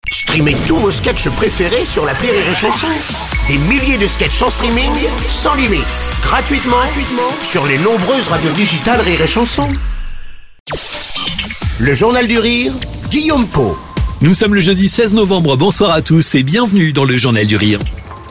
Streamez tous vos sketchs préférés sur l'appli Rire et Chanson. Des milliers de sketchs en streaming, sans limite, gratuitement sur les nombreuses radios digitales Rire et Chanson. Le Journal du Rire, Guillaume Pau. Nous sommes le jeudi 16 novembre, bonsoir à tous et bienvenue dans le Journal du Rire.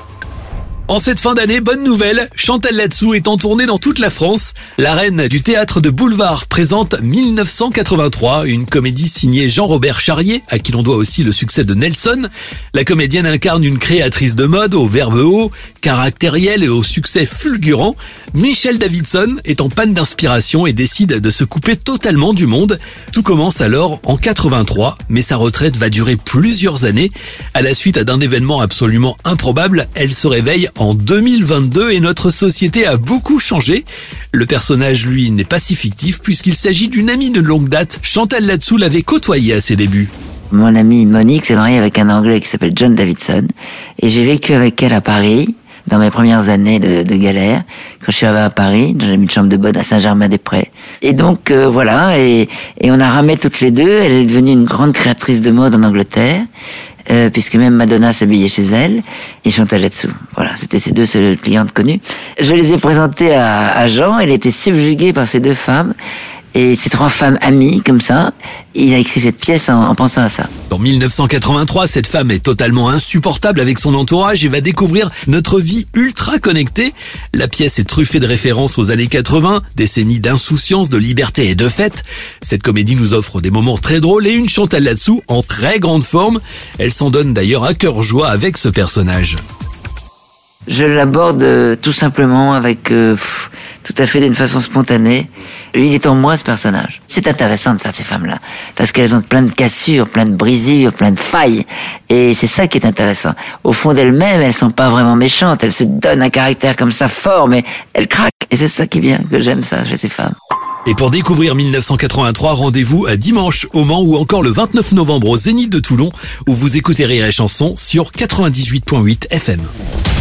En cette fin d'année, bonne nouvelle, Chantal Latsou est en tournée dans toute la France. La reine du théâtre de boulevard présente 1983, une comédie signée Jean-Robert Charrier, à qui l'on doit aussi le succès de Nelson. La comédienne incarne une créatrice de mode au verbe haut, caractériel et au succès fulgurant. Michelle Davidson est en panne d'inspiration et décide de se couper totalement du monde. Tout commence alors en 83, mais sa retraite va durer plusieurs années. À la suite d'un événement absolument improbable, elle se réveille en 2022 et notre société a beaucoup changé. Le personnage, lui, n'est pas si fictif puisqu'il s'agit d'une amie de longue date. Chantal Latsou l'avait côtoyée à ses débuts. Mon amie Monique s'est mariée avec un Anglais qui s'appelle John Davidson et j'ai vécu avec elle à Paris dans mes premières années de galère. Quand je suis arrivé à Paris, j'ai mis une chambre de bonne à Saint-Germain-des-Prés. Et donc voilà, et on a ramé toutes les deux. Elle est devenue une grande créatrice de mode en Angleterre. Puisque même Madonna s'habillait chez elle, et Chantal Latsou. Voilà, c'était ses deux seules clientes connues. Je les ai présentées à Jean, il était subjugué par ces deux femmes, et ces trois femmes amies, comme ça. Il a écrit cette pièce en pensant à ça. En 1983, cette femme est totalement insupportable avec son entourage et va découvrir notre vie ultra connectée. La pièce est truffée de références aux années 80, décennies d'insouciance, de liberté et de fête. Cette comédie nous offre des moments très drôles et une Chantal Latsou en très grande forme. Elle s'en donne d'ailleurs à cœur joie avec ce personnage. Je l'aborde tout simplement avec tout à fait d'une façon spontanée. Il est en moi, ce personnage. C'est intéressant de faire ces femmes-là parce qu'elles ont plein de cassures, plein de brisures, plein de failles, et c'est ça qui est intéressant. Au fond d'elles-mêmes, elles sont pas vraiment méchantes, elles se donnent un caractère comme ça fort, mais elles craquent, et c'est ça qui est bien, que j'aime ça chez ces femmes. Et pour découvrir 1983, rendez-vous à dimanche au Mans ou encore le 29 novembre au Zénith de Toulon où vous écoutez Rire et Chanson sur 98.8 FM.